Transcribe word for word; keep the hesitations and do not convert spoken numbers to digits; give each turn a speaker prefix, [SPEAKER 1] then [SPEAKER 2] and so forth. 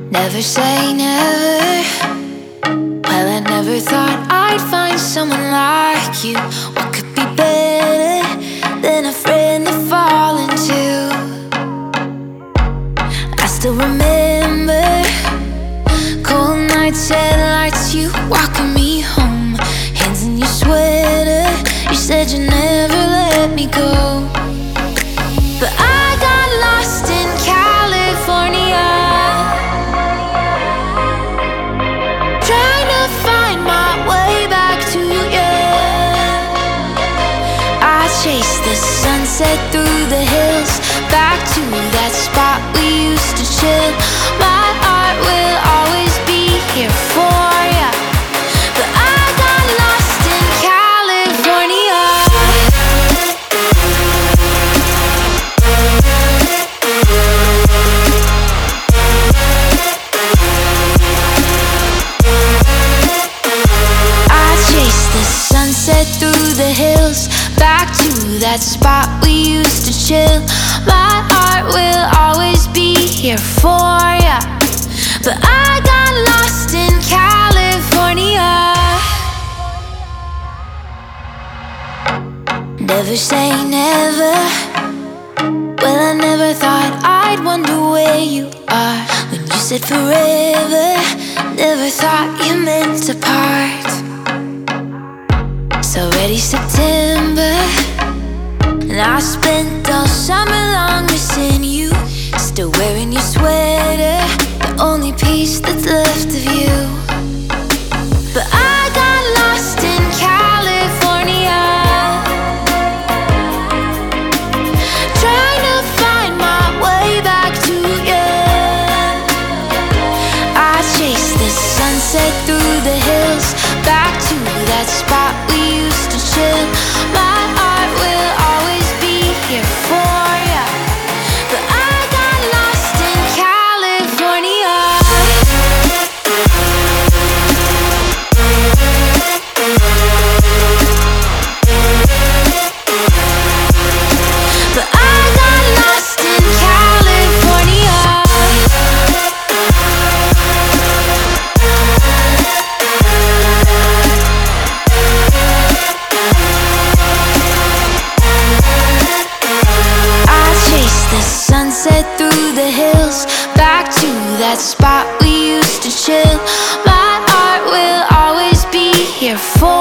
[SPEAKER 1] Never say never. Well, I never thought I'd find someone like you. What could be better than a friend to fall into? I still remember cold nights, headlights, you walking me home, hands in your sweater. You said you'd never let me go, but I got lost in California, trying to find my way back to you. I chased the sunset through the hills, back to that spot we used to chill. My heart will always be here for ya, but I got lost in California. I chased the sunset through the hills, back to that spot we used to chill. My heart will always be here for ya, but I got lost in California. Never say never. Well, I never thought I'd wonder where you are when you said forever. Never thought you meant to part. It's already September, and I spent all summer long missing you, still wearing your sweater, the only piece that's left of you. But I got lost in California, trying to find my way back to you. I chased the sunset through the hills, back to that spot we used to chill. My heart will always be here for ya, but I got lost in California. But I got lost in California. I chased the sunset through the hills, back to that spot we used to chill. My heart will always be here for